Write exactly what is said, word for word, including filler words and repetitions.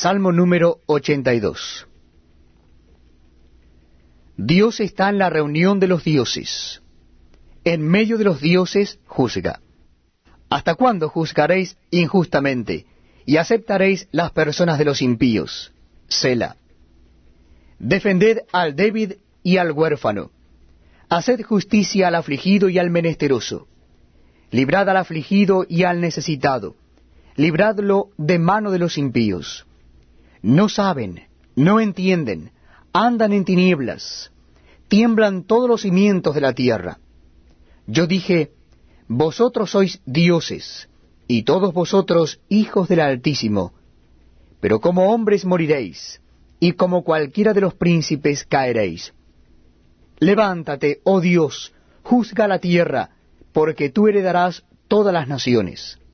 Salmo número ochenta y dos. Dios está en la reunión de los dioses. En medio de los dioses juzga. ¿Hasta cuándo juzgaréis injustamente y aceptaréis las personas de los impíos? Sela. Defended al débil y al huérfano. Haced justicia al afligido y al menesteroso. Librad al afligido y al necesitado. Libradlo de mano de los impíos. No saben, no entienden, andan en tinieblas, tiemblan todos los cimientos de la tierra. Yo dije, vosotros sois dioses, y todos vosotros hijos del Altísimo, pero como hombres moriréis, y como cualquiera de los príncipes caeréis. Levántate, oh Dios, juzga la tierra, porque tú heredarás todas las naciones.